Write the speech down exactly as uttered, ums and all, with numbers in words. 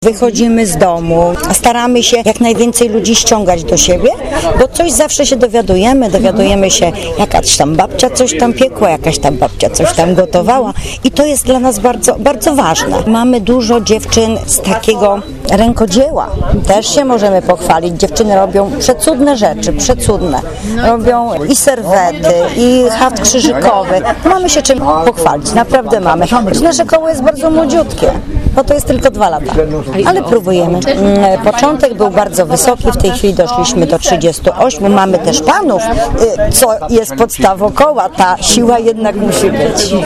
Wychodzimy z domu, staramy się jak najwięcej ludzi ściągać do siebie, bo coś zawsze się dowiadujemy, dowiadujemy się, jakaś tam babcia coś tam piekła, jakaś tam babcia coś tam gotowała i to jest dla nas bardzo, bardzo ważne. Mamy dużo dziewczyn z takiego rękodzieła, też się możemy pochwalić. Dziewczyny robią przecudne rzeczy, przecudne. Robią i serwety, i haft krzyżykowy. Mamy się czym pochwalić, naprawdę mamy. Nasze koło jest bardzo młodziutkie, bo to jest tylko dwa lata. Ale próbujemy. Początek był bardzo wysoki, w tej chwili doszliśmy do trzydziestu ośmiu. Mamy też panów, co jest podstawą koła. Ta siła jednak musi być.